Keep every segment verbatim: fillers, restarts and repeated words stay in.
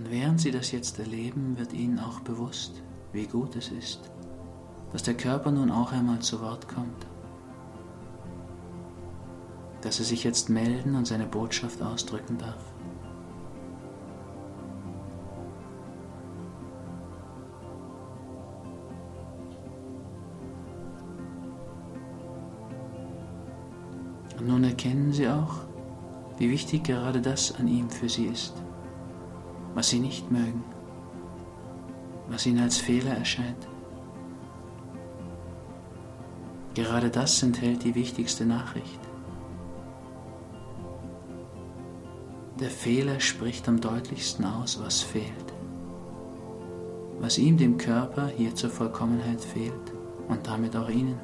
Und während Sie das jetzt erleben, wird Ihnen auch bewusst, wie gut es ist, dass der Körper nun auch einmal zu Wort kommt, dass er sich jetzt melden und seine Botschaft ausdrücken darf. Und nun erkennen Sie auch, wie wichtig gerade das an ihm für Sie ist, was Sie nicht mögen, was Ihnen als Fehler erscheint. Gerade das enthält die wichtigste Nachricht. Der Fehler spricht am deutlichsten aus, was fehlt, was ihm, dem Körper, hier zur Vollkommenheit fehlt und damit auch Ihnen.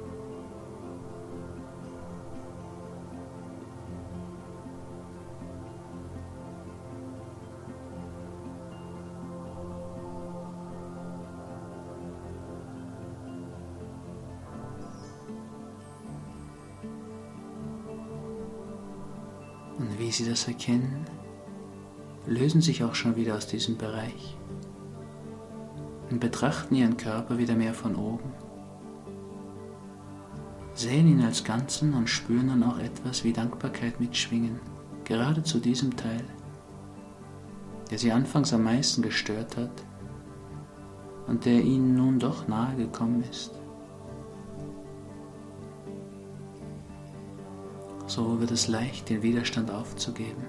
Und wie Sie das erkennen, lösen sich auch schon wieder aus diesem Bereich und betrachten Ihren Körper wieder mehr von oben, sehen ihn als Ganzen und spüren dann auch etwas wie Dankbarkeit mitschwingen, gerade zu diesem Teil, der Sie anfangs am meisten gestört hat und der Ihnen nun doch nahe gekommen ist. So wird es leicht, den Widerstand aufzugeben.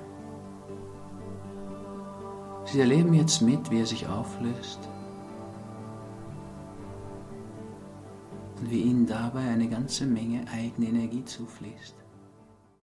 Sie erleben jetzt mit, wie er sich auflöst und wie Ihnen dabei eine ganze Menge eigene Energie zufließt.